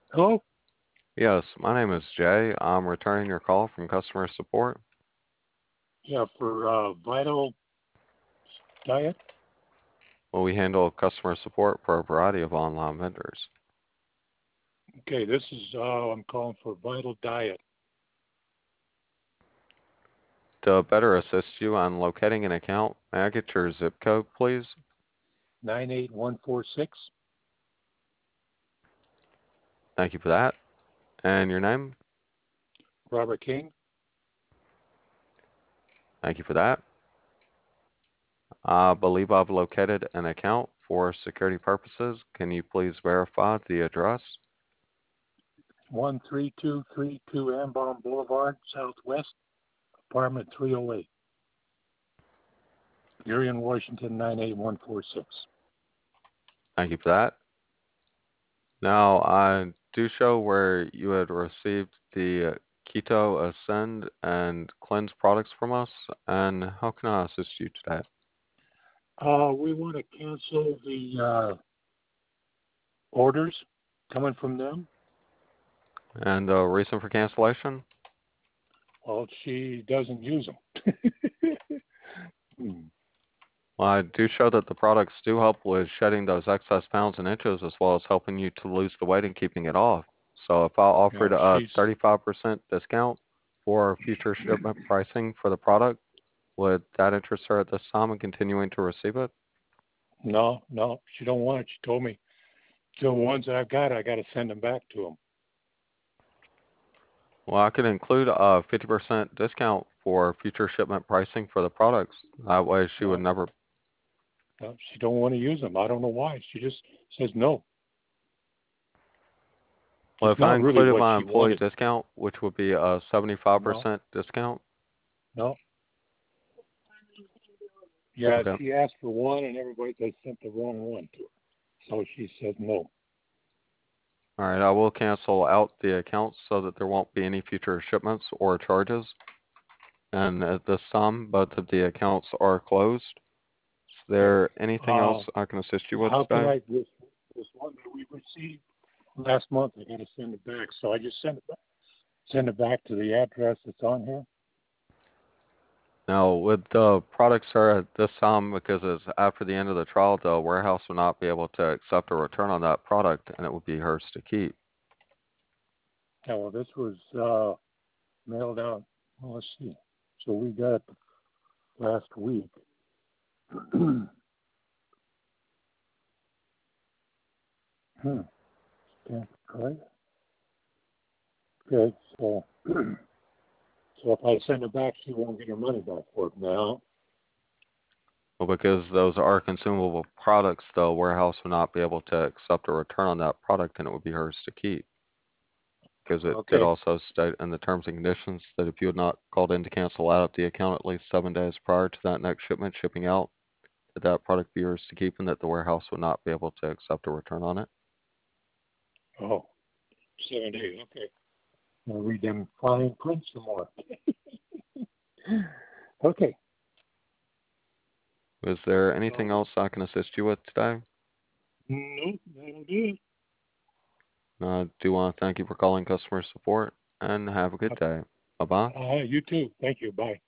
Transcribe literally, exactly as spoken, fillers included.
Hello? Yes, my name is Jay. I'm returning your call from customer support. Yeah, for uh, Vital Diet. Well, we handle customer support for a variety of online vendors. Okay, this is, uh, I'm calling for Vital Diet. To better assist you on locating an account, may I get your zip code, please? nine eight one four six. Thank you for that. And your name? Robert King. Thank you for that. I believe I've located an account for security purposes. Can you please verify the address? one three two three two Ambon Boulevard, Southwest, apartment three oh eight. Urion, Washington, nine eight one four six. Thank you for that. Now, I do show where you had received the Keto Ascend and Cleanse products from us, and how can I assist you today? Uh, we want to cancel the uh, orders coming from them. And the reason for cancellation? Well, she doesn't use them. Hmm. Well, I do show that the products do help with shedding those excess pounds and inches as well as helping you to lose the weight and keeping it off. So if I offered No, a she's thirty-five percent discount for future shipment pricing for the product, would that interest her at this time in continuing to receive it? no, no. She don't want it. She told me the ones that I've got, I got to send them back to them. Well, I could include a fifty percent discount for future shipment pricing for the products. That way she would No, never. no, she don't want to use them. I don't know why. She just says no. Well, It's if I not really included what my she employee wanted. discount, which would be a No, seventy-five percent discount. no. Yeah, Okay. she asked for one, and everybody they sent the wrong one to her. So she said no. All right, I will cancel out the account so that there won't be any future shipments or charges. And at this time, both of the accounts are closed. Is Okay. there anything else Uh, I can assist you with how can today? I this this one that we received last month? I got to send it back. So I just send it back. Send it back to the address that's on here. Now, with the products, sir, at this time, because it's after the end of the trial, the warehouse will not be able to accept a return on that product, and it will be hers to keep. Yeah, well, this was uh, mailed out. Well, let's see. So we got it last week. hmm. Stamp card. Okay, so so if I send it back, she won't get her money back for it now. Well, because those are consumable products, the warehouse will not be able to accept a return on that product, and it would be hers to keep. Because it did Okay, also state in the terms and conditions that if you had not called in to cancel out the account at least seven days prior to that next shipment shipping out, that that product be yours to keep and that the warehouse would not be able to accept a return on it. oh, seven days. Okay, I'll read them fine print some more. Okay, Is there anything so else I can assist you with today? no, that'll do it. I do want to thank you for calling customer support and have a good day. Bye bye. Uh, you too. Thank you. Bye.